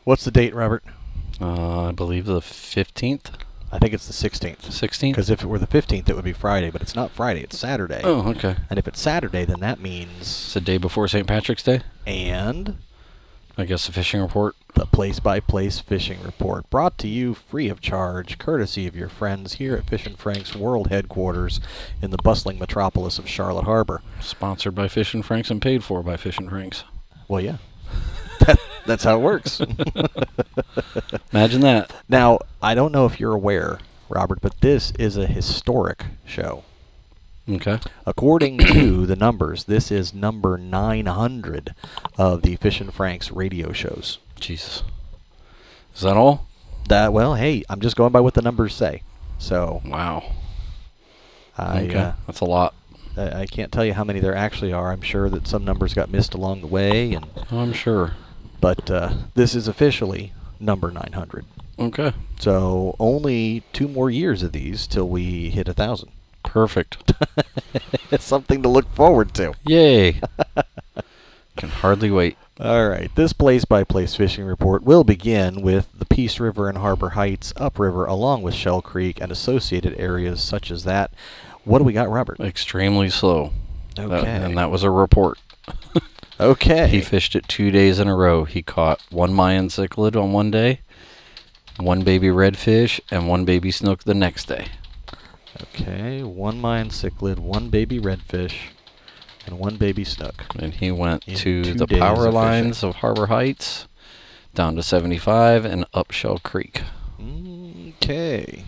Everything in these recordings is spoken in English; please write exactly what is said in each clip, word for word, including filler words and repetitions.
What's the date, Robert? Uh, I believe the fifteenth, I think it's the sixteenth. sixteenth. Because if it were the fifteenth, it would be Friday, but it's not Friday, it's Saturday. Oh, okay. And if it's Saturday, then that means... It's the day before Saint Patrick's Day. And... I guess the fishing report. The place-by-place fishing report, brought to you free of charge, courtesy of your friends here at Fish and Frank's World Headquarters in the bustling metropolis of Charlotte Harbor. Sponsored by Fish and Frank's and paid for by Fish and Frank's. Well, yeah. that, that's how it works. Imagine that. Now, I don't know if you're aware, Robert, but this is a historic show. Okay. According to the numbers, this is number nine hundred of the Fish and Frank's radio shows. Jesus. Is that all? That well, hey, I'm just going by what the numbers say. So, Wow. I okay. uh, That's a lot. I I can't tell you how many there actually are. I'm sure that some numbers got missed along the way, and I'm sure. but uh, this is officially number nine hundred. Okay. So only two more years of these till we hit a thousand. Perfect. It's something to look forward to. Yay. Can hardly wait. All right, this place-by-place fishing report will begin with the Peace River and Harbor Heights, upriver, along with Shell Creek and associated areas such as that. What do we got, Robert? Extremely slow. Okay. That, and that was a report. Okay. He fished it two days in a row. He caught one Mayan cichlid on one day, one baby redfish, and one baby snook the next day. Okay, one Mayan cichlid, one baby redfish, and one baby snook. And he went In to two the days power of lines fishing. of Harbor Heights, down to seventy-five, and up Shell Creek. Okay.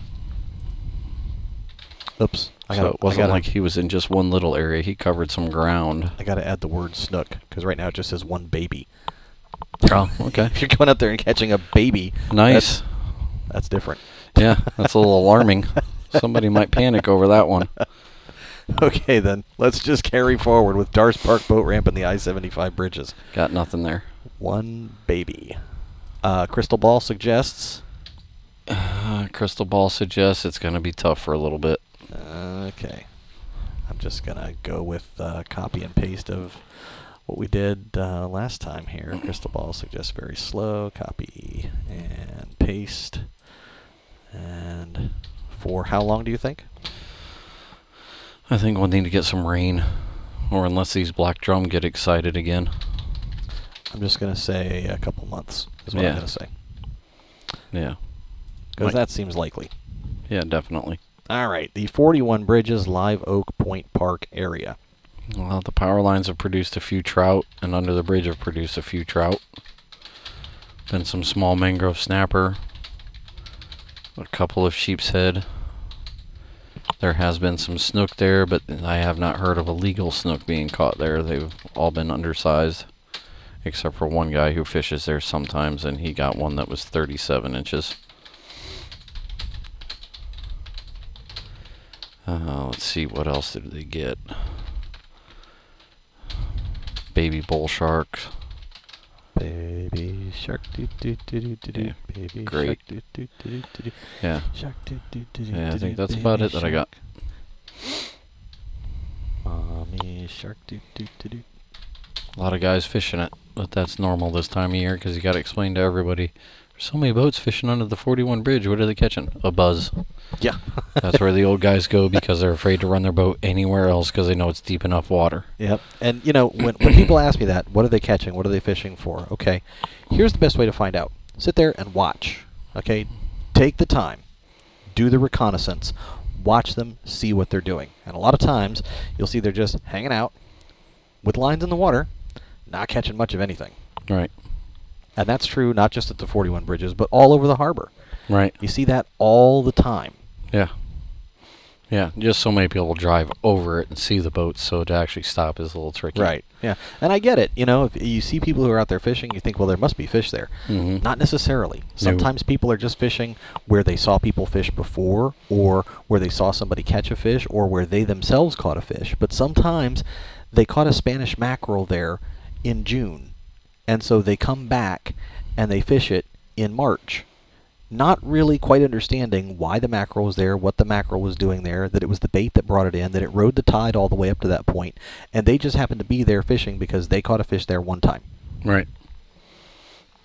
Oops. I So gotta, it wasn't I gotta, like he was in just one little area. He covered some ground. I gotta add the word snook, because right now it just says one baby. Oh, okay. If you're going out there and catching a baby, Nice. that's, that's different. Yeah, that's a little alarming. Somebody might panic over that one. Okay, then. Let's just carry forward with Dars Park Boat Ramp and the I seventy-five bridges. Got nothing there. One baby. Uh, Crystal Ball suggests... Uh, Crystal Ball suggests it's going to be tough for a little bit. Okay. I'm just going to go with uh, copy and paste of what we did uh, last time here. Crystal Ball suggests very slow. Copy and paste. And for how long do you think? I think we'll need to get some rain, or unless these black drum get excited again. I'm just going to say a couple months is what Yeah. I'm going to say. Yeah. Because Might- that seems likely. Yeah, definitely. All right. The forty-one Bridges Live Oak Point Park area. Well, the power lines have produced a few trout, and under the bridge have produced a few trout. Been some small mangrove snapper, a couple of sheep's head. There has been some snook there, but I have not heard of a legal snook being caught there. They've all been undersized, except for one guy who fishes there sometimes, and he got one that was thirty-seven inches. Uh, let's see, what else did they get? Baby bull sharks. Baby shark doo doo doo doo doo doo. Yeah, Baby great. shark doo doo doo doo doo doo. Yeah. Shark doo doo doo doo Yeah, I doo think doo. that's about Baby it that I got. shark. Mommy shark doo doo doo doo. A lot of guys fishing it, but that's normal this time of year because you got to explain to everybody. There's so many boats fishing under the forty-one bridge. What are they catching? A buzz. Yeah. That's where the old guys go because they're afraid to run their boat anywhere else because they know it's deep enough water. Yep. And, you know, when, when people ask me that, what are they catching? What are they fishing for? Okay. Here's the best way to find out. Sit there and watch. Okay. Take the time. Do the reconnaissance. Watch them. See what they're doing. And a lot of times, you'll see they're just hanging out with lines in the water, not catching much of anything. Right. And that's true not just at the forty-one bridges, but all over the harbor. Right. You see that all the time. Yeah. Yeah. Just so many people drive over it and see the boats, so to actually stop is a little tricky. Right. Yeah. And I get it. You know, if you see people who are out there fishing, you think, well, there must be fish there. Mhm. Not necessarily. Sometimes people are just fishing where they saw people fish before, or where they saw somebody catch a fish, or where they themselves caught a fish. But sometimes they caught a Spanish mackerel there in June. And so they come back and they fish it in March. Not really quite understanding why the mackerel was there, what the mackerel was doing there, that it was the bait that brought it in, that it rode the tide all the way up to that point, and they just happened to be there fishing because they caught a fish there one time. Right.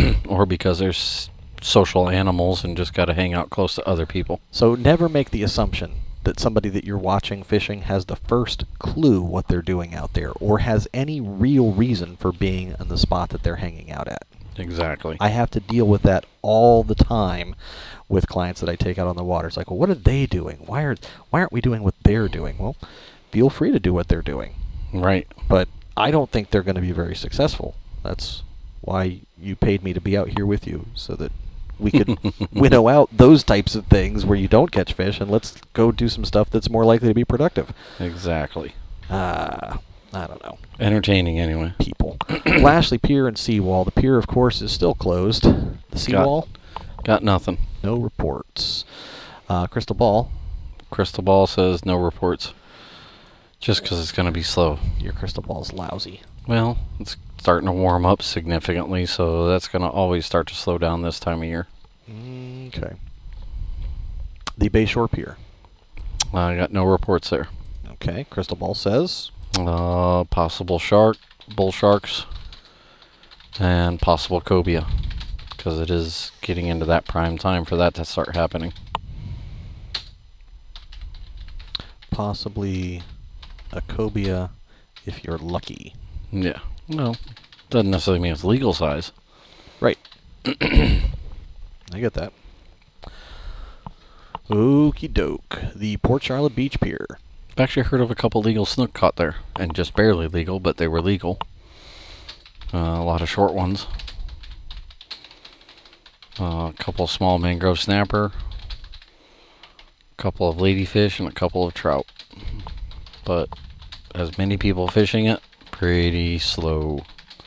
or because they're s- social animals and just got to hang out close to other people. So never make the assumption that somebody that you're watching fishing has the first clue what they're doing out there or has any real reason for being in the spot that they're hanging out at. Exactly. I have to deal with that all the time with clients that I take out on the water. It's like, well, what are they doing? Why are why aren't we doing what they're doing? Well, feel free to do what they're doing. Right. But I don't think they're going to be very successful. That's why you paid me to be out here with you, so that we could winnow out those types of things where you don't catch fish, and let's go do some stuff that's more likely to be productive. Exactly. Ah, uh, I don't know. Entertaining, anyway. People. Lashley Pier and Seawall. The pier, of course, is still closed. The Seawall? Got, got nothing. No reports. Uh, Crystal Ball. Crystal Ball says no reports. Just because it's going to be slow. Your crystal ball's lousy. Well, it's starting to warm up significantly, so that's going to always start to slow down this time of year. Okay. The Bayshore Pier. I got no reports there. Okay. Crystal Ball says? Uh, possible shark, bull sharks, and possible cobia, because it is getting into that prime time for that to start happening. Possibly a cobia if you're lucky. Yeah. Well, doesn't necessarily mean it's legal size. Right. I get that. Okie doke. The Port Charlotte Beach Pier. I've actually heard of a couple legal snook caught there, and just barely legal, but they were legal. Uh, a lot of short ones. Uh, a couple of small mangrove snapper. A couple of ladyfish and a couple of trout. But as many people fishing it, pretty slow.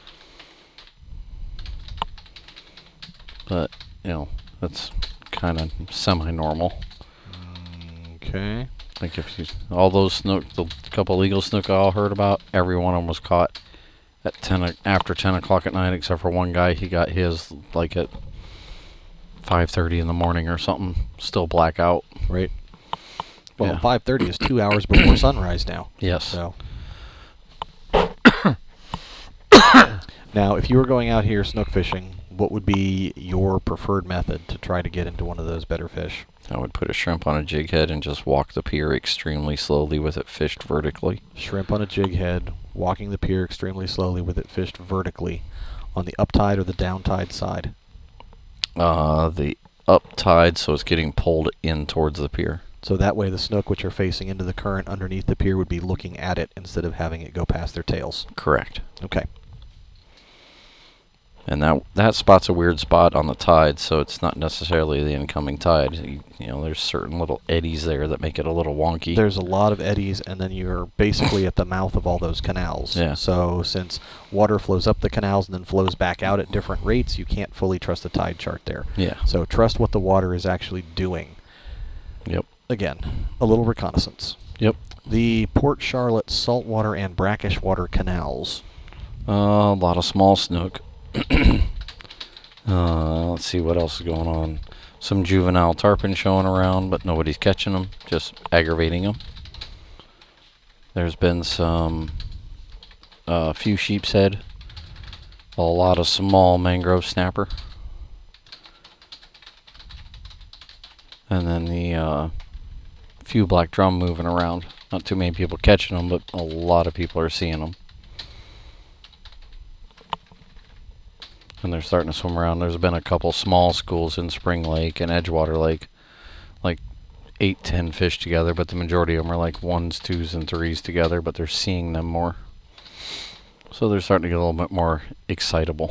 But, you know, that's kind of semi-normal. Okay. Like if you, all those snook, the couple legal snook I all heard about, every one of them was caught at ten o- after ten o'clock at night, except for one guy. He got his like at five thirty in the morning or something, still blackout. Right. Well, Yeah. five thirty is two hours before sunrise now. Yes. So. Now, if you were going out here snook fishing, what would be your preferred method to try to get into one of those better fish? I would put a shrimp on a jig head and just walk the pier extremely slowly with it fished vertically. Shrimp on a jig head, walking the pier extremely slowly with it fished vertically on the uptide or the downtide side. Uh, the up tide, so it's getting pulled in towards the pier. So that way the snook, which are facing into the current underneath the pier, would be looking at it instead of having it go past their tails. Correct. Okay. And that that spot's a weird spot on the tide, so it's not necessarily the incoming tide. You, you know, there's certain little eddies there that make it a little wonky. There's a lot of eddies, and then you're basically at the mouth of all those canals. Yeah. So since water flows up the canals and then flows back out at different rates, you can't fully trust the tide chart there. Yeah. So trust what the water is actually doing. Yep. Again, a little reconnaissance. Yep. The Port Charlotte saltwater and brackish water canals. Uh, a lot of small snook. uh, let's see what else is going on. Some juvenile tarpon showing around, but nobody's catching them, just aggravating them. There's been some, a uh, few sheep's head, a lot of small mangrove snapper, and then the uh, few black drum moving around. Not too many people catching them, but a lot of people are seeing them. And they're starting to swim around. There's been a couple small schools in Spring Lake and Edgewater Lake, like eight, ten fish together, but the majority of them are like ones, twos, and threes together, but they're seeing them more. So they're starting to get a little bit more excitable.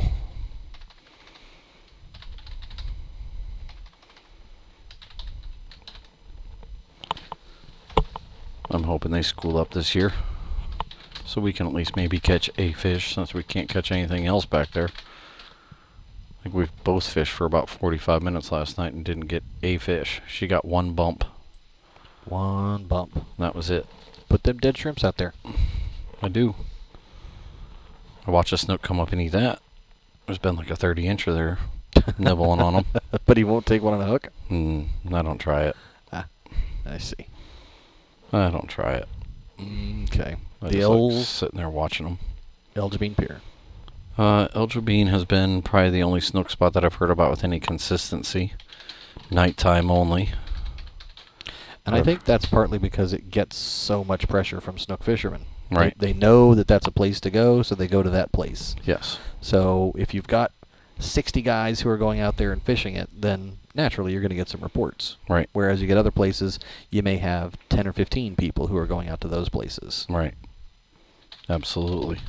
I'm hoping they school up this year, so we can at least maybe catch a fish, since we can't catch anything else back there. I think we've both fished for about forty-five minutes last night and didn't get a fish. She got one bump. One bump. That was it. Put them dead shrimps out there. I do. I watched a snook come up and eat that. There's been like a thirty incher there, nibbling on them. But he won't take one on a hook? Mm, I don't try it. Ah, I see. I don't try it. Okay. I The just old like sitting there watching them. Elgin Pier. Uh, El Jabin has been probably the only snook spot that I've heard about with any consistency. Nighttime only. And I think that's partly because it gets so much pressure from snook fishermen. Right. They, they know that that's a place to go, so they go to that place. Yes. So if you've got sixty guys who are going out there and fishing it, then naturally you're going to get some reports. Right. Whereas you get other places, you may have ten or fifteen people who are going out to those places. Right. Absolutely.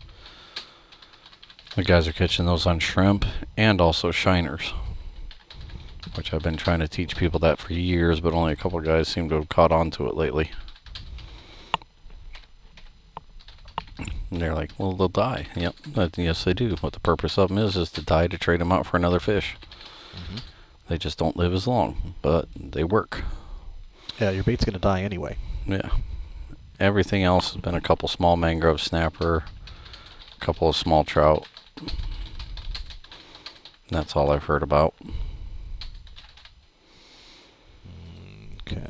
The guys are catching those on shrimp and also shiners, which I've been trying to teach people that for years, but only a couple of guys seem to have caught on to it lately. And they're like, well, they'll die. Yep, that, yes, they do. What the purpose of them is, is to die to trade them out for another fish. Mm-hmm. They just don't live as long, but they work. Yeah, your bait's going to die anyway. Yeah. Everything else has been a couple small mangrove snapper, a couple of small trout. That's all I've heard about. Okay.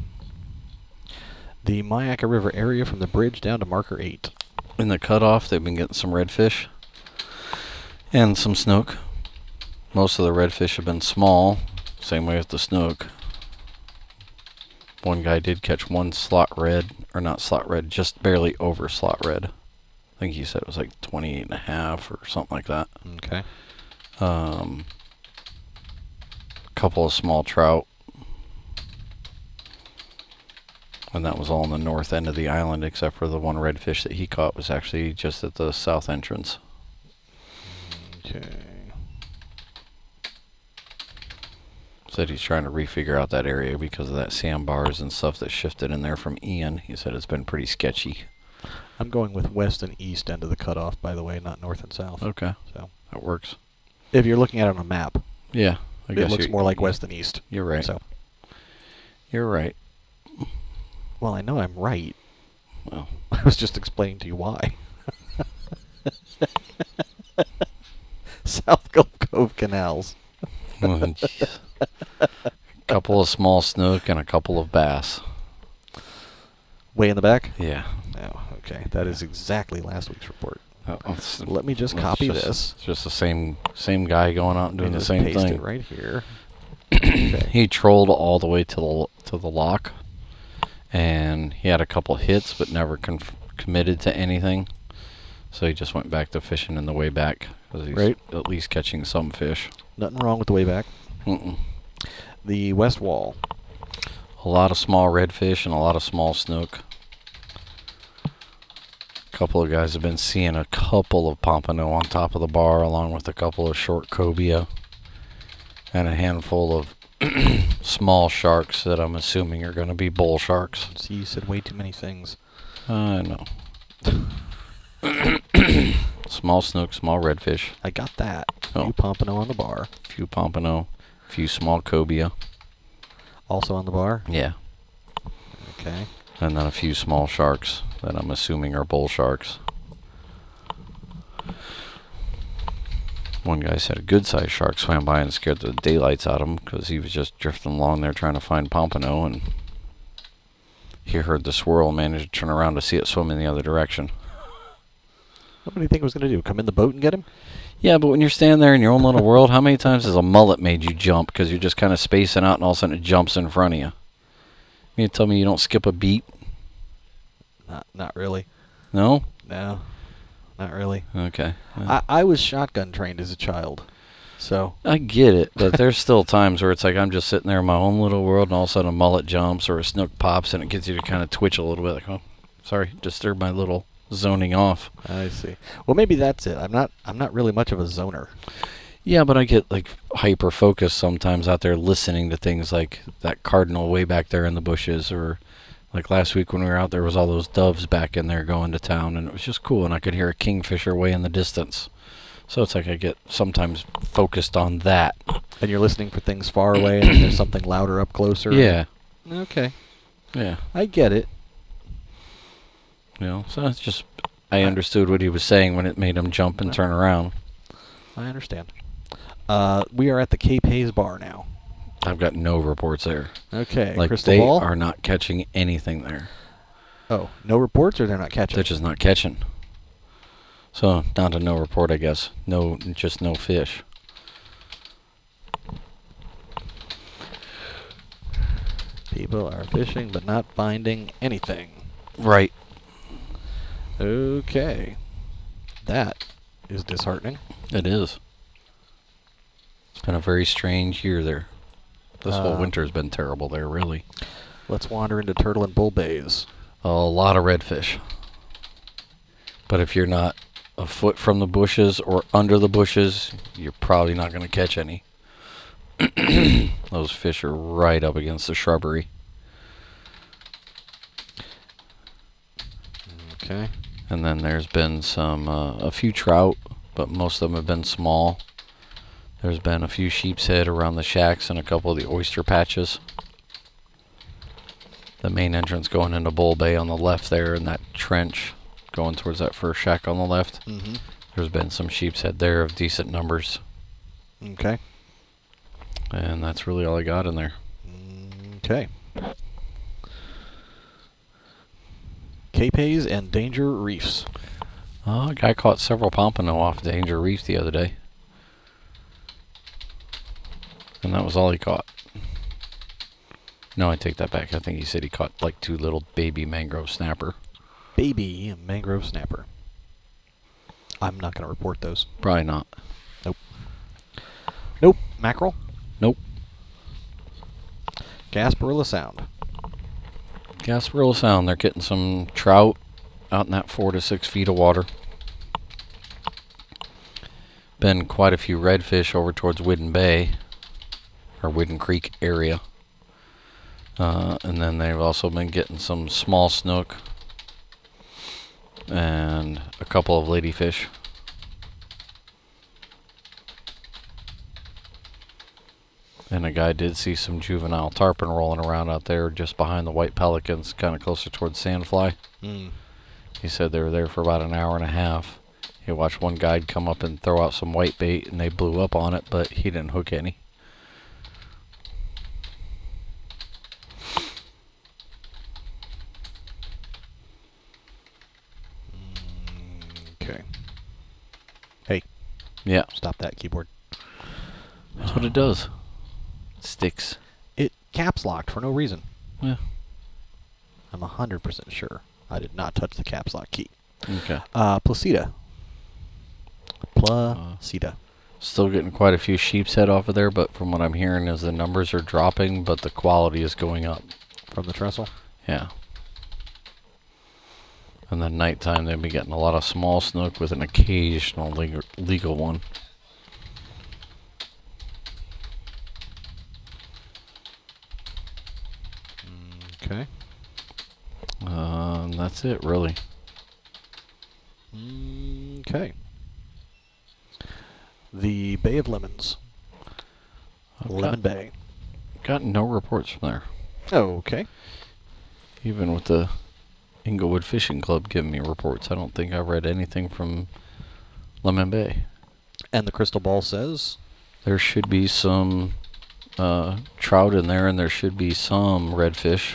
The Myakka River area from the bridge down to marker eight. In the cutoff, they've been getting some redfish and some snook. Most of the redfish have been small, same way with the snook. One guy did catch one slot red, or not slot red, just barely over slot red. I think he said it was like twenty-eight and a half or something like that. Okay. Um, a couple of small trout. And that was all on the north end of the island, except for the one redfish that he caught was actually just at the south entrance. Okay. Said he's trying to refigure out that area because of that sandbars and stuff that shifted in there from Ian. He said it's been pretty sketchy. I'm going with west and east end of the cutoff, by the way, not north and south. Okay. So that works. If you're looking at it on a map, yeah, I it guess looks more like west than east. You're right. So you're right. Well, I know I'm right. Well, I was just explaining to you why. South Gulf Cove canals. Oh, a couple of small snook and a couple of bass. Way in the back? Yeah. Oh, okay. That is exactly last week's report. Oh, it's, Let me just it's copy just, this. It's just the same same guy going out and doing the just same paste thing. It right here. Okay. He trolled all the way to the to the lock, and he had a couple hits, but never conf- committed to anything. So he just went back to fishing in the way back because he's right. at least catching some fish. Nothing wrong with the way back. Mm-mm. The west wall. A lot of small redfish and a lot of small snook. A couple of guys have been seeing a couple of pompano on top of the bar, along with a couple of short cobia and a handful of small sharks that I'm assuming are going to be bull sharks. See, you said way too many things. I know. Small snook, small redfish. I got that. Oh. Few pompano on the bar. Few pompano, few small cobia. Also on the bar? Yeah. Okay. And then a few small sharks that I'm assuming are bull sharks. One guy said a good-sized shark swam by and scared the daylights out of him because he was just drifting along there trying to find pompano, and he heard the swirl and managed to turn around to see it swim in the other direction. What do you think it was going to do? Come in the boat and get him? Yeah, but when you're standing there in your own little world, how many times has a mullet made you jump because you're just kind of spacing out and all of a sudden it jumps in front of you? You tell me you don't skip a beat? Not, not really. No? No, not really. Okay. I, I was shotgun trained as a child, so. I get it, but there's still times where it's like I'm just sitting there in my own little world and all of a sudden a mullet jumps or a snook pops and it gets you to kind of twitch a little bit. Like, oh, sorry, disturbed my little zoning off. I see. Well, maybe that's it. I'm not. I'm not really much of a zoner. Yeah, but I get like hyper focused sometimes out there listening to things like that cardinal way back there in the bushes, or like last week when we were out there was all those doves back in there going to town, and it was just cool, and I could hear a kingfisher way in the distance. So it's like I get sometimes focused on that. And you're listening for things far away, and then there's something louder up closer. Yeah. Okay. Yeah. I get it. You know, so it's just I understood what he was saying when it made him jump and turn around. I understand. Uh, we are at the Cape Hayes bar now. I've got no reports there. Okay. Like Crystal they ball? are not catching anything there. Oh, no reports, or they're not catching? They're just not catching. So, down to no report, I guess. No, just no fish. People are fishing but not finding anything. Right. Okay. That is disheartening. It is. It's been a very strange year there. This Uh, whole winter has been terrible there, really. Let's wander into Turtle and Bull Bays. A lot of redfish. But if you're not a foot from the bushes or under the bushes, you're probably not going to catch any. Those fish are right up against the shrubbery. Okay. And then there's been some, uh, a few trout, but most of them have been small. There's been a few sheep's head around the shacks and a couple of the oyster patches. The main entrance going into Bull Bay on the left there, and that trench going towards that first shack on the left. Mm-hmm. There's been some sheep's head there of decent numbers. Okay. And that's really all I got in there. Okay. Capes and Danger Reefs. Uh, a guy caught several pompano off Danger Reef the other day. And that was all he caught. No, I take that back. I think he said he caught like two little baby mangrove snapper. Baby mangrove snapper. I'm not going to report those. Probably not. Nope. Nope. Mackerel? Nope. Gasparilla Sound. Gasparilla Sound, they're getting some trout out in that four to six feet of water. Been quite a few redfish over towards Whidden Bay, or Whidden Creek area. Uh, and then they've also been getting some small snook and a couple of ladyfish. And a guy did see some juvenile tarpon rolling around out there just behind the white pelicans, kind of closer towards Sandfly. Mm. He said they were there for about an hour and a half. He watched one guide come up and throw out some white bait, and they blew up on it, but he didn't hook any. Okay. Hey, Yeah, stop that keyboard. that's what it does. It sticks. It caps locked for no reason. Yeah. I'm one hundred percent sure I did not touch the caps lock key. Okay. Uh, Placida. Placida. Still getting quite a few sheep's head off of there, but from what I'm hearing is the numbers are dropping, but the quality is going up. From the trestle? Yeah. And then nighttime they'll be getting a lot of small snook with an occasional legal, legal one. Okay. Uh, and that's it, really. Okay. The Bay of Lemons. I've Lemon got, Bay. got no reports from there. Okay. Even with the Inglewood Fishing Club giving me reports, I don't think I read anything from Lemon Bay. And the crystal ball says? There should be some uh, trout in there, and there should be some redfish.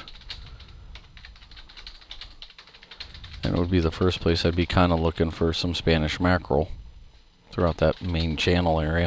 And it would be the first place I'd be kind of looking for some Spanish mackerel throughout that main channel area.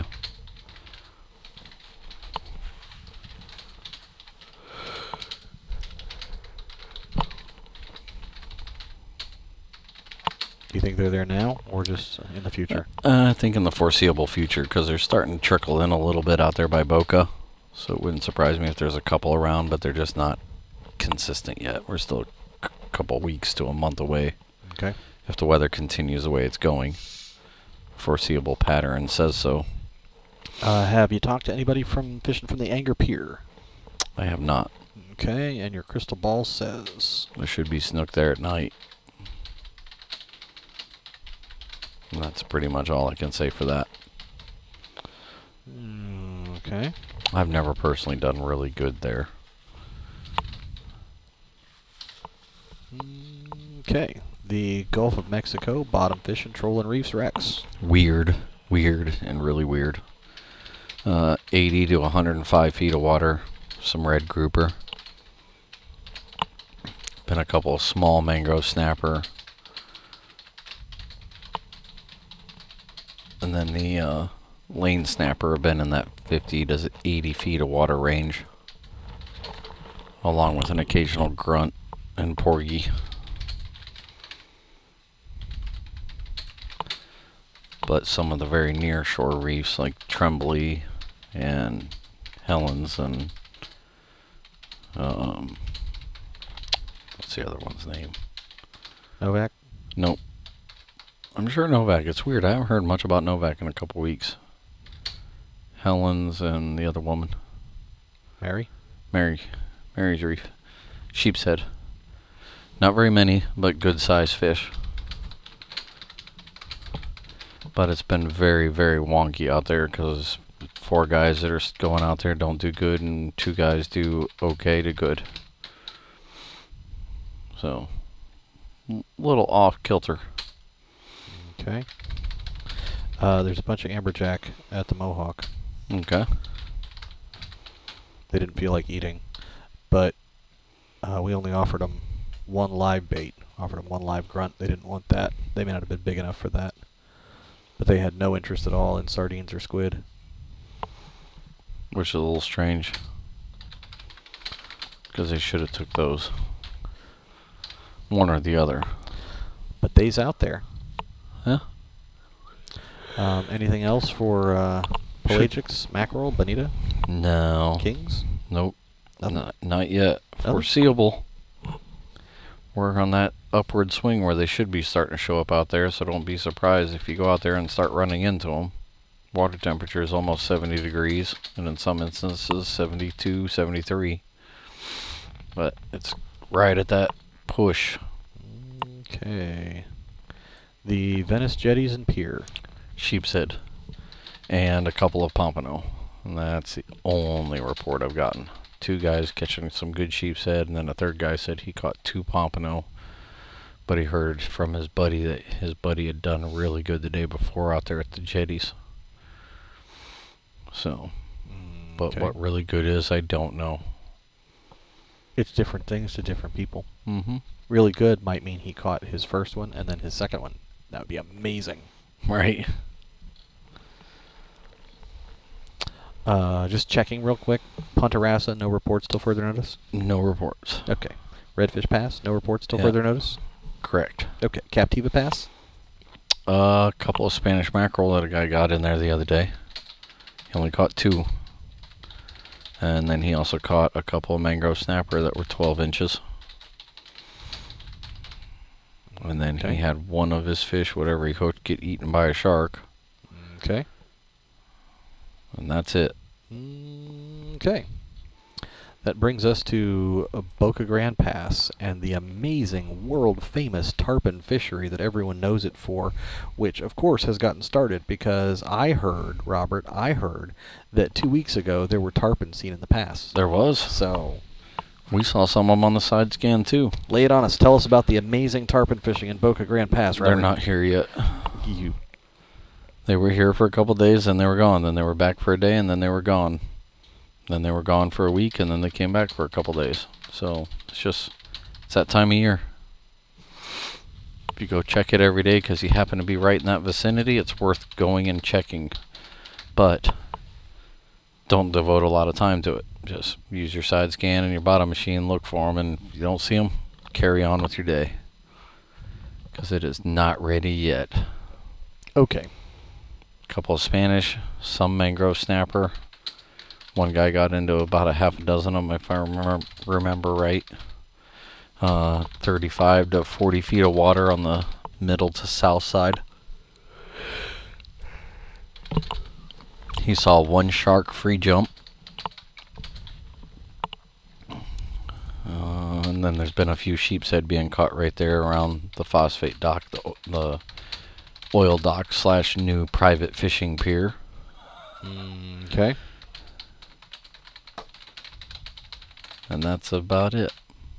Do you think they're there now or just in the future? Uh, I think in the foreseeable future, because they're starting to trickle in a little bit out there by Boca. So it wouldn't surprise me if there's a couple around, but they're just not consistent yet. We're still a c- couple weeks to a month away. Okay. If the weather continues the way it's going. Foreseeable pattern says so. Uh, have you talked to anybody from fishing from the Anger Pier? I have not. Okay, and your crystal ball says? There should be snook there at night. And that's pretty much all I can say for that. Mm, okay. I've never personally done really good there. Okay. The Gulf of Mexico, bottom fish and trolling reefs, Rex. Weird, weird, and really weird. Uh, eighty to one hundred five feet of water, some red grouper. Been a couple of small mangrove snapper. And then the uh, lane snapper have been in that fifty to eighty feet of water range, along with an occasional grunt and porgy. But some of the very near shore reefs like Tremblay and Helens and um, what's the other one's name? Novak? Nope. I'm sure Novak. It's weird. I haven't heard much about Novak in a couple weeks. Helens and the other woman. Mary? Mary. Mary's Reef. Sheep's Head. Not very many, but good sized fish. But it's been very, very wonky out there because four guys that are going out there don't do good and two guys do okay to good. So, a little off kilter. Okay. Uh, there's a bunch of amberjack at the Mohawk. Okay. They didn't feel like eating, but uh, we only offered them one live bait. Offered them one live grunt. They didn't want that. They may not have been big enough for that. But they had no interest at all in sardines or squid. Which is a little strange. Because they should have took those. One or the other. But they's out there. Yeah. Um, anything else for uh, pelagics, mackerel, bonita, No. kings? Nope. Nothing? Not, not yet. Nothing? Foreseeable. We're on that upward swing where they should be starting to show up out there, so don't be surprised if you go out there and start running into them. Water temperature is almost seventy degrees, and in some instances seventy-two, seventy-three. But it's right at that push. Okay. The Venice jetties and pier. Sheep's Head. And a couple of pompano. And that's the only report I've gotten. Two guys catching some good sheep's head, and then a third guy said he caught two pompano. But he heard from his buddy that his buddy had done really good the day before out there at the jetties. So, Mm, but okay. what really good is, I don't know. It's different things to different people. Mm-hmm. Really good might mean he caught his first one and then his second one. That would be amazing. Right. Uh, just checking real quick. Punta Rassa, no reports till further notice? No reports. Okay. Redfish Pass, no reports till Yeah. further notice? Correct. Okay. Captiva Pass? Uh, a couple of Spanish mackerel that a guy got in there the other day. He only caught two. And then he also caught a couple of mangrove snapper that were twelve inches. And then Okay. he had one of his fish, whatever he hooked, get eaten by a shark. Okay. And that's it. Okay. That brings us to uh, Boca Grande Pass and the amazing world-famous tarpon fishery that everyone knows it for, which, of course, has gotten started because I heard, Robert, I heard that two weeks ago there were tarpon seen in the pass. There was. So, We saw some of them on the side scan too. lay it on us. Tell us about the amazing tarpon fishing in Boca Grande Pass, Robert. They're not here yet. You. They were here for a couple days, and they were gone. Then they were back for a day, and then they were gone. Then they were gone for a week, and then they came back for a couple days. So it's just, it's that time of year. If you go check it every day because you happen to be right in that vicinity, it's worth going and checking. But don't devote a lot of time to it. Just use your side scan and your bottom machine, look for them, and if you don't see them, carry on with your day. Because it is not ready yet. Okay. Couple of Spanish, some mangrove snapper. One guy got into about a half a dozen of them, if I remember remember right. Uh, thirty-five to forty feet of water on the middle to south side. He saw one shark free jump. Uh, and then there's been a few sheep's head being caught right there around the phosphate dock, the, the oil dock slash new private fishing pier. Okay. And that's about it.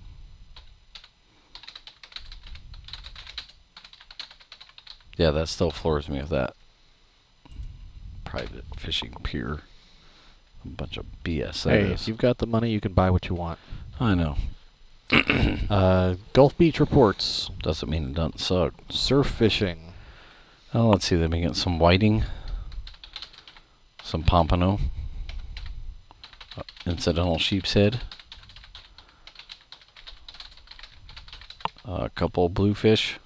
Yeah, that still floors me with that. Private fishing pier. A bunch of B S that Hey, is. if you've got the money, you can buy what you want. I know. Uh, Gulf Beach reports. Doesn't mean it doesn't suck. Surf fishing. Oh, let's see. They've been getting some whiting, some pompano, uh, incidental sheep's head, uh, a couple bluefish.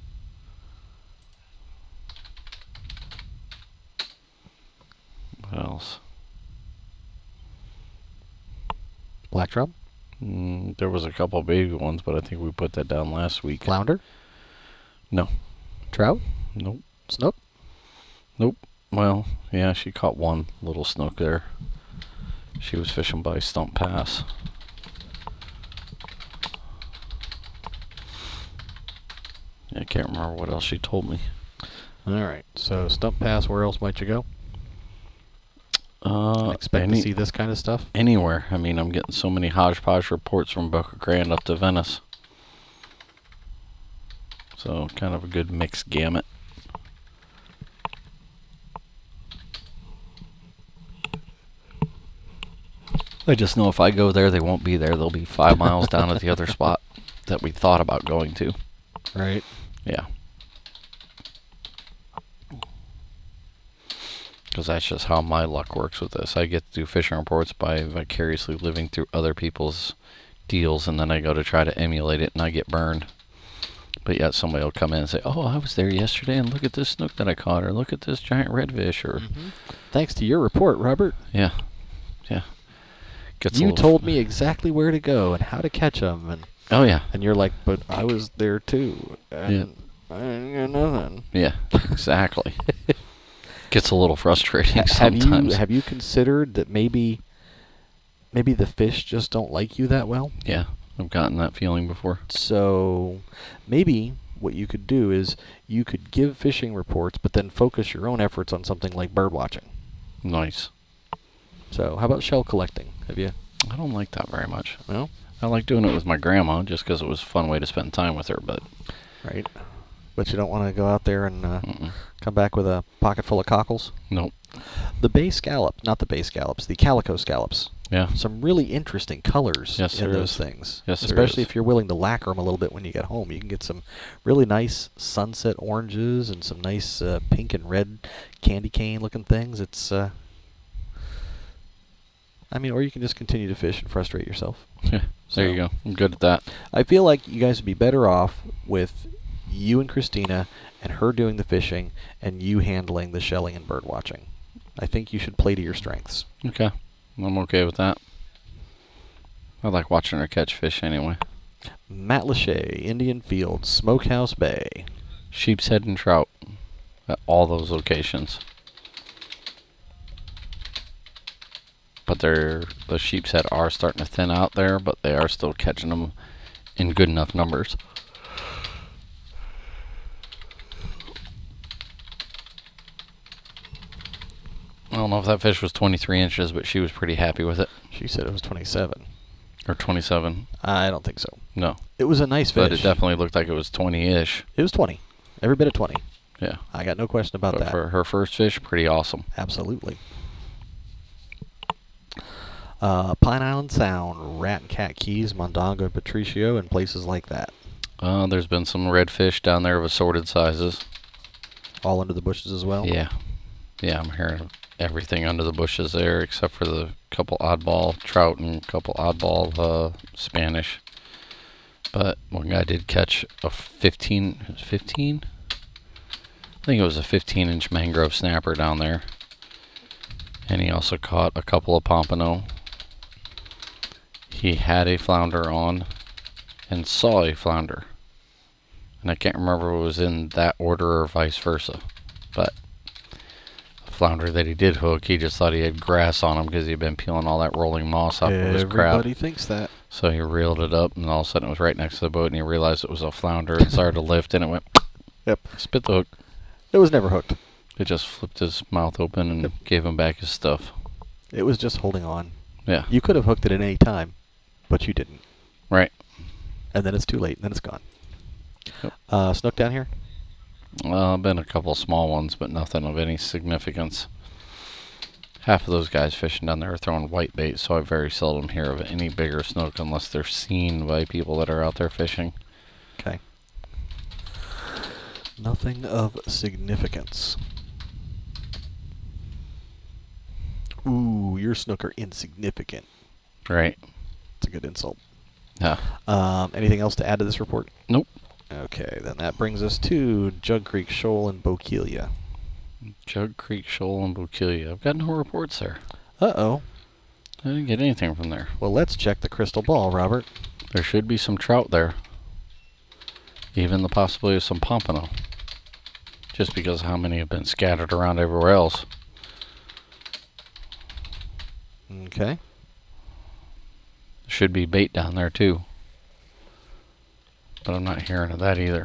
What else? Black drum? Mm, there was a couple baby ones, but I think we put that down last week. Flounder? No. Trout? Nope. Snook? Nope. Well, yeah, she caught one little snook there. She was fishing by Stump Pass. I can't remember what else she told me. All right. So Stump Pass, where else might you go? Uh, Expect any, to see this kind of stuff? Anywhere. I mean, I'm getting so many hodgepodge reports from Boca Grande up to Venice. So, kind of a good mixed gamut. I just know if I go there, they won't be there. They'll be five miles down at the other spot that we thought about going to. Right. Yeah. Because that's just how my luck works with this. I get to do fishing reports by vicariously living through other people's deals, and then I go to try to emulate it, and I get burned. But yet somebody will come in and say, oh, I was there yesterday, and look at this snook that I caught, or look at this giant redfish, or... Mm-hmm. Thanks to your report, Robert. Yeah. Yeah. Gets You told me exactly where to go and how to catch them, and oh yeah, and you're like, but I was there too, and yeah. I didn't get nothing. Yeah, exactly. Gets a little frustrating Ha- have sometimes. you have you considered that maybe maybe the fish just don't like you that well? Yeah, I've gotten that feeling before. So maybe what you could do is you could give fishing reports, but then focus your own efforts on something like bird watching. Nice. So how about shell collecting? Have you? I don't like that very much. No. I like doing it with my grandma just because it was a fun way to spend time with her, but... Right. But you don't want to go out there and uh, Mm-mm. come back with a pocket full of cockles? Nope. The bay scallop, not the bay scallops, the calico scallops. Yeah. Some really interesting colors Yes, in there those is. things. Yes, there Especially is. if you're willing to lacquer them a little bit when you get home. You can get some really nice sunset oranges and some nice uh, pink and red candy cane looking things. It's... Uh, I mean, or you can just continue to fish and frustrate yourself. Yeah, So- there you go. I'm good at that. I feel like you guys would be better off with you and Christina and her doing the fishing and you handling the shelling and bird watching. I think you should play to your strengths. Okay. I'm okay with that. I like watching her catch fish anyway. Matt Lachey, Indian Fields, Smokehouse Bay. Sheep's head and trout at all those locations. But they're, the sheep's head are starting to thin out there, but they are still catching them in good enough numbers. I don't know if that fish was twenty-three inches, but she was pretty happy with it. She said it was twenty-seven. Or twenty-seven. I don't think so. No. It was a nice fish. But it definitely looked like it was twenty-ish. It was twenty. Every bit of twenty. Yeah. I got no question about But that. for her first fish, pretty awesome. Absolutely. Uh, Pine Island Sound, Rat and Cat Keys, Mondongo, Patricio, and places like that. Uh, there's been some redfish down there of assorted sizes. All under the bushes as well? Yeah. Yeah, I'm hearing everything under the bushes there except for the couple oddball trout and couple oddball uh, Spanish. But one guy did catch a fifteen, it was fifteen? I think it was a fifteen inch mangrove snapper down there. And he also caught a couple of pompano. He had a flounder on and saw a flounder. And I can't remember if it was in that order or vice versa. But the flounder that he did hook, he just thought he had grass on him because he'd been peeling all that rolling moss off of his crab. Everybody thinks that. So he reeled it up, and all of a sudden it was right next to the boat, and he realized it was a flounder and started to lift, and it went, Yep. spit the hook. It was never hooked. It just flipped his mouth open and Yep. gave him back his stuff. It was just holding on. Yeah. You could have hooked it at any time, but you didn't. Right. And then it's too late, and then it's gone. Yep. Uh, snook down here? Well, been a couple small ones, but nothing of any significance. Half of those guys fishing down there are throwing white bait, so I very seldom hear of any bigger snook unless they're seen by people that are out there fishing. Okay. Nothing of significance. Ooh, your snooker insignificant. Right. It's a good insult. Yeah. Um, anything else to add to this report? Nope. Okay, then that brings us to Jug Creek Shoal and Bokeelia. Jug Creek Shoal and Bokeelia. I've got no reports there. Uh-oh. I didn't get anything from there. Well, let's check the crystal ball, Robert. There should be some trout there. Even the possibility of some pompano. Just because of how many have been scattered around everywhere else. Okay. Should be bait down there too. But I'm not hearing of that either.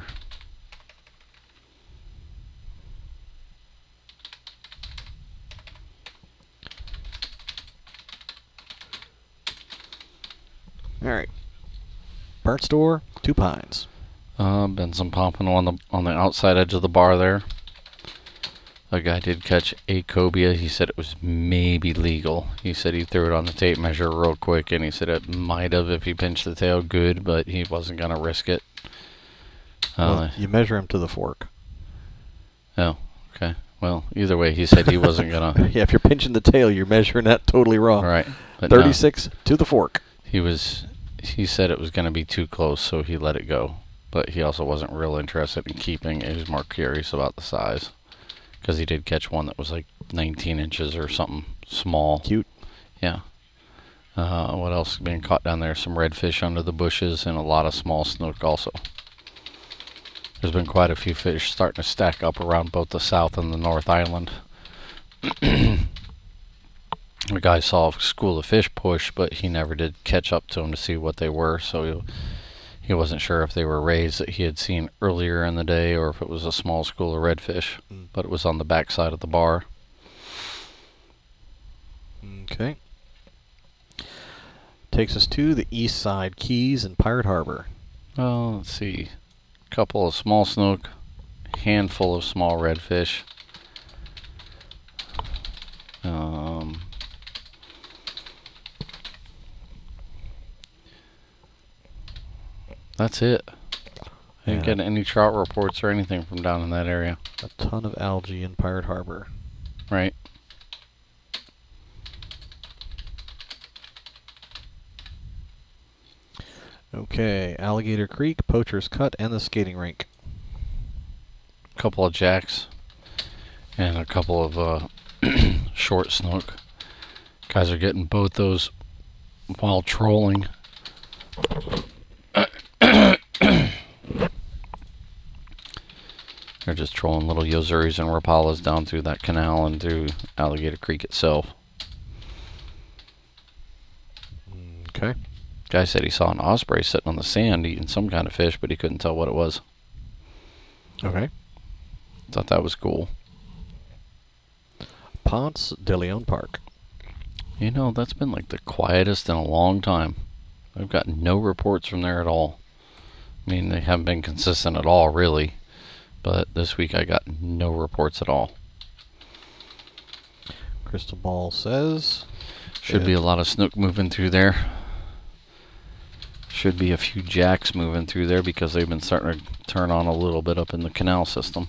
Alright. Burnt Store, Two Pines. Uh, been some pompano on the on the outside edge of the bar there. A guy did catch a cobia. He said it was maybe legal. He said he threw it on the tape measure real quick, and he said it might have if he pinched the tail good, but he wasn't going to risk it. Well, Uh, you measure him to the fork. oh, okay. Well, either way, he said he wasn't going to. Yeah, if you're pinching the tail, you're measuring that totally wrong. Right. But no, thirty-six to the fork. he was. He said it was going to be too close, so he let it go. But he also wasn't real interested in keeping it. He was more curious about the size. Because he did catch one that was like nineteen inches or something small. Cute. Yeah. Uh, what else being caught down there? Some redfish under the bushes and a lot of small snook also. There's been quite a few fish starting to stack up around both the south and the north island. The guy saw a school of fish push, but he never did catch up to them to see what they were, so he, he wasn't sure if they were rays that he had seen earlier in the day or if it was a small school of redfish. Mm. But it was on the back side of the bar. Okay. Takes us to the east side Keys and Pirate Harbor. Well, let's see. Couple of small snook, handful of small redfish. Um, that's it. I didn't Yeah. get any trout reports or anything from down in that area. A ton of algae in Pirate Harbor. Right. Okay, Alligator Creek, Poacher's Cut, and the skating rink. Couple of jacks and a couple of uh, short snook. Guys are getting both those while trolling. They're just trolling little yozuris and rapalas down through that canal and through Alligator Creek itself. Okay. Guy said he saw an osprey sitting on the sand eating some kind of fish, but he couldn't tell what it was. Okay. Thought that was cool. Ponce de Leon Park. You know, that's been like the quietest in a long time. I've got no reports from there at all. I mean, they haven't been consistent at all, really. But this week I got no reports at all. Crystal Ball says... Should be a lot of snook moving through there. Should be a few jacks moving through there because they've been starting to turn on a little bit up in the canal system.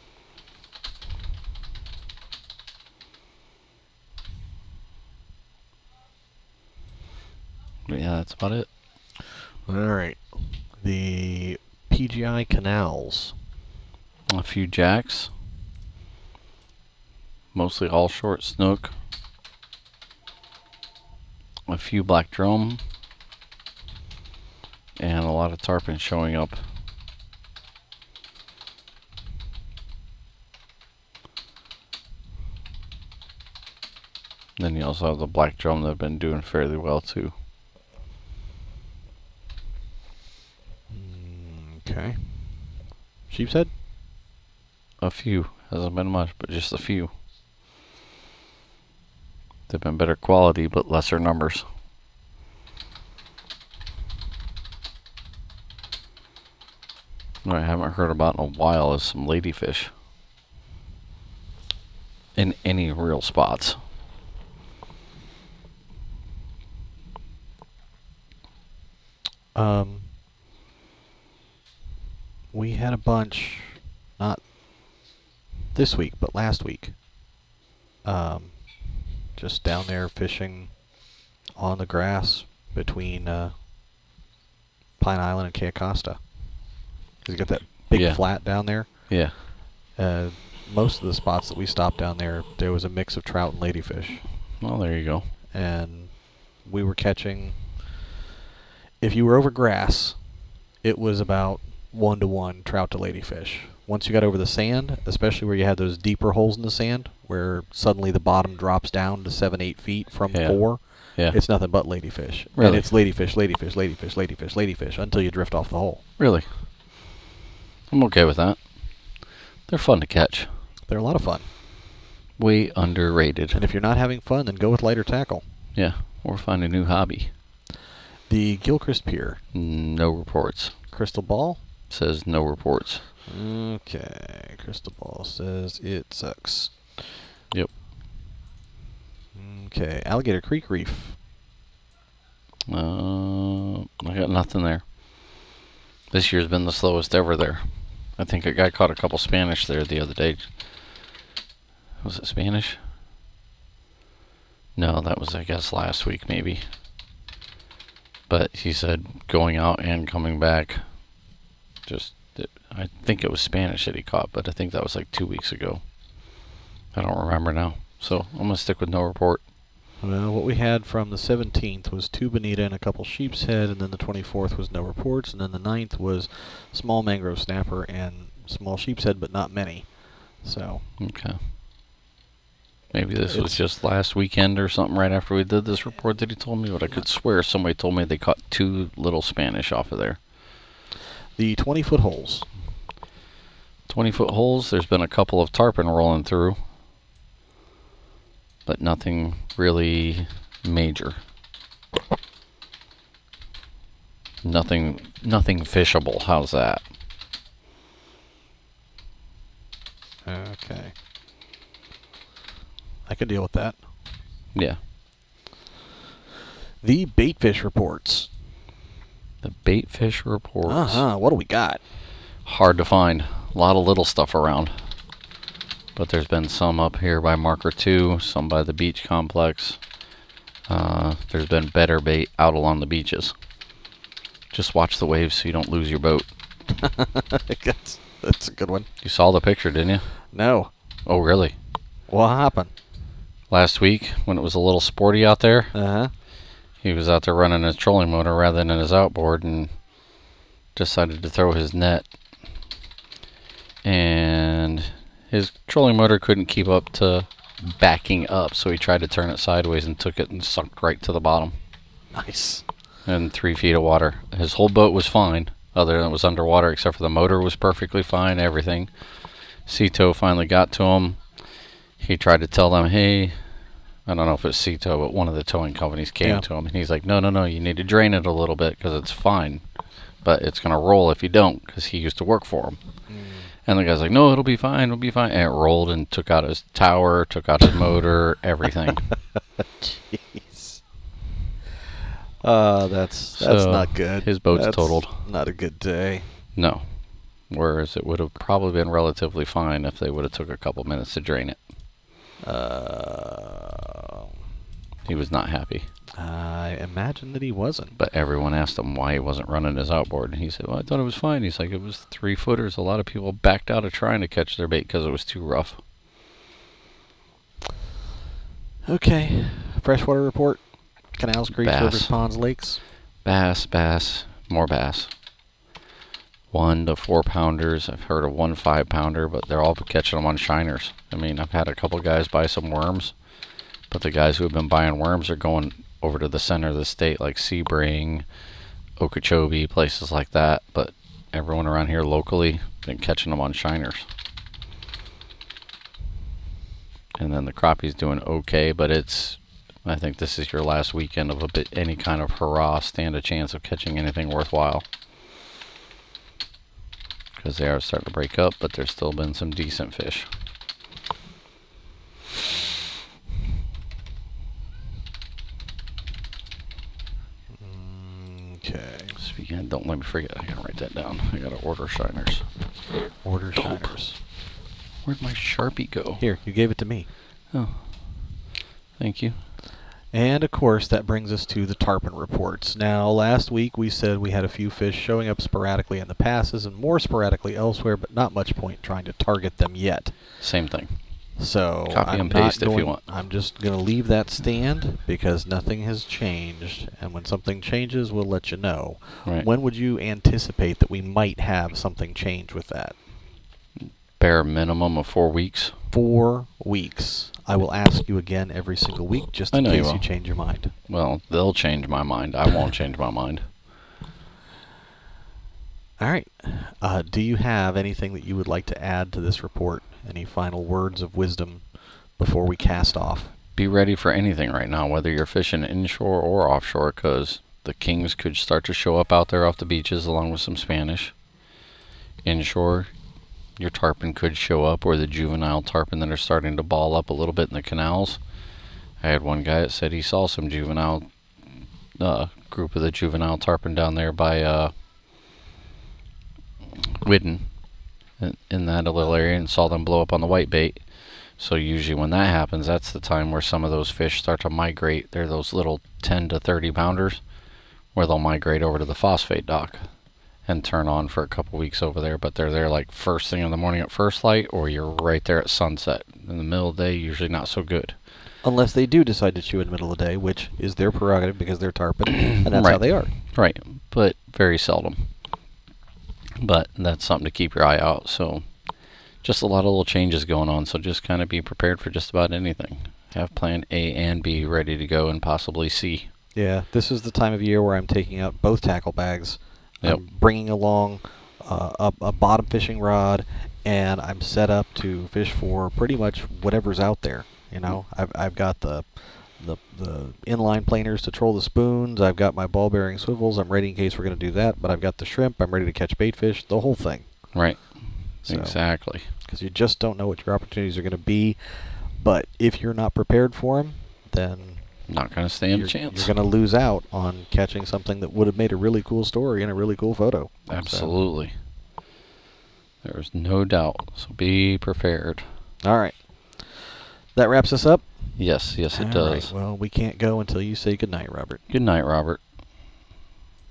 But yeah, that's about it. Alright. The P G I canals. A few jacks. Mostly all short snook. A few black drum. And a lot of tarpon showing up. Then you also have the black drum that have been doing fairly well too. Okay. Sheepshead? A few. Hasn't been much, but just a few. They've been better quality, but lesser numbers. What I haven't heard about in a while is some ladyfish. In any real spots. Um, we had a bunch not this week, but last week. Um, just down there fishing on the grass between uh, Pine Island and Key Acosta. Because you got that big Yeah. flat down there. Yeah. Uh, most of the spots that we stopped down there, there was a mix of trout and ladyfish. Well, there you go. And we were catching, if you were over grass, it was about one to one trout to ladyfish. Once you got over the sand, especially where you had those deeper holes in the sand, where suddenly the bottom drops down to seven, eight feet from Yeah. four, Yeah. it's nothing but ladyfish. Really? And it's ladyfish, ladyfish, ladyfish, ladyfish, ladyfish until you drift off the hole. Really? I'm okay with that. They're fun to catch. They're a lot of fun. Way underrated. And if you're not having fun, then go with lighter tackle. Yeah. Or find a new hobby. The Gilchrist Pier. No reports. Crystal Ball. Says no reports. Okay. Crystal Ball says it sucks. Yep. Okay. Alligator Creek Reef. Uh, I got nothing there. This year's been the slowest ever there. I think a guy caught a couple Spanish there the other day. Was it Spanish? No, that was, I guess, last week maybe. But he said going out and coming back, just, it, I think it was Spanish that he caught, but I think that was like two weeks ago. I don't remember now. So I'm going to stick with no report. Well, what we had from the seventeenth was two bonita and a couple sheep's head, and then the twenty-fourth was no reports, and then the ninth was small mangrove snapper and small sheep's head, but not many. So. Okay. Maybe this was It's- just last weekend or something right after we did this report that he told me, but I could swear somebody told me they caught two little Spanish off of there. The twenty-foot holes. twenty foot holes, there's been a couple of tarpon rolling through, but nothing really major. Nothing, nothing fishable. How's that? Okay. I can deal with that. Yeah. The baitfish reports. The baitfish reports. Uh-huh. What do we got? Hard to find. A lot of little stuff around. But there's been some up here by Marker two, some by the beach complex. Uh, there's been better bait out along the beaches. Just watch the waves so you don't lose your boat. that's, that's a good one. You saw the picture, didn't you? No. Oh, really? What happened? Last week, when it was a little sporty out there, Uh-huh. he was out there running his trolling motor rather than his outboard and decided to throw his net. And his trolling motor couldn't keep up to backing up, so he tried to turn it sideways and took it and sunk right to the bottom Nice. in three feet of water. His whole boat was fine, other than it was underwater, except for the motor was perfectly fine, everything. Sea-Tow finally got to him. He tried to tell them, hey, I don't know if it's Sea-Tow, but one of the towing companies came Yeah. to him, and he's like, no, no, no, you need to drain it a little bit because it's fine, but it's going to roll if you don't, because he used to work for him. Mm. And the guy's like, no, it'll be fine, it'll be fine. And it rolled and took out his tower, took out his motor, everything. Jeez. Uh, that's that's So, not good. his boat's That's totaled. Not a good day. No. Whereas it would have probably been relatively fine if they would have took a couple minutes to drain it. Uh, He was not happy. I imagine that he wasn't. But everyone asked him why he wasn't running his outboard. And he said, well, I thought it was fine. He's like, it was three footers. A lot of people backed out of trying to catch their bait because it was too rough. Okay. Freshwater report. Canals, creeks, Bass. rivers, ponds, lakes. Bass, bass, more bass. One to four pounders. I've heard of one five pounder, but they're all catching them on shiners. I mean, I've had a couple guys buy some worms, but the guys who have been buying worms are going over to the center of the state, like Sebring, Okeechobee, places like that. But everyone around here locally been catching them on shiners. And then the crappie's doing okay, but it's, I think this is your last weekend of a bit any kind of hurrah, stand a chance of catching anything worthwhile. Because they are starting to break up, but there's still been some decent fish. Okay. Yeah, don't let me forget. I gotta write that down. I gotta order shiners. Order Dope. shiners. Where'd my Sharpie go? Here, you gave it to me. Oh, thank you. And of course, that brings us to the tarpon reports. Now, last week we said we had a few fish showing up sporadically in the passes and more sporadically elsewhere, but not much point trying to target them yet. Same thing. So Copy I'm and not paste if you going- want. I'm just going to leave that stand because nothing has changed. And when something changes, we'll let you know. Right. When would you anticipate that we might have something change with that? Bare minimum of four weeks. Four weeks. I will ask you again every single week just I in know you case you, will. change your mind. Well, they'll change my mind. I won't change my mind. All right. Uh, do you have anything that you would like to add to this report? Any final words of wisdom before we cast off? Be ready for anything right now, whether you're fishing inshore or offshore, because the kings could start to show up out there off the beaches along with some Spanish. Inshore, your tarpon could show up, or the juvenile tarpon that are starting to ball up a little bit in the canals. I had one guy that said he saw some juvenile, uh, group of the juvenile tarpon down there by uh, Whidden, in, in that little area, and saw them blow up on the whitebait. So usually when that happens, that's the time where some of those fish start to migrate. They're those little ten to thirty pounders, where they'll migrate over to the phosphate dock and turn on for a couple weeks over there, but they're there like first thing in the morning at first light, or you're right there at sunset. In the middle of the day, usually not so good. Unless they do decide to chew in the middle of the day, which is their prerogative because they're tarpon, and that's Right. how they are. Right, but very seldom. But that's something to keep your eye out. So just a lot of little changes going on, so just kind of be prepared for just about anything. Have plan A and B ready to go, and possibly C. Yeah, this is the time of year where I'm taking out both tackle bags. Yep. I'm bringing along uh, a, a bottom fishing rod, and I'm set up to fish for pretty much whatever's out there. You know, I've I've got the the the inline planers to troll the spoons. I've got my ball bearing swivels. I'm ready in case we're going to do that. But I've got the shrimp. I'm ready to catch bait fish. The whole thing. Right. So, Exactly. Because you just don't know what your opportunities are going to be. But if you're not prepared for them, then Not going to stand you're, a chance. you're going to lose out on catching something that would have made a really cool story and a really cool photo. Absolutely. There's no doubt. So be prepared. So, all right. That wraps us up. Yes, yes, it All does. right. Well, we can't go until you say goodnight, Robert. Good night, Robert.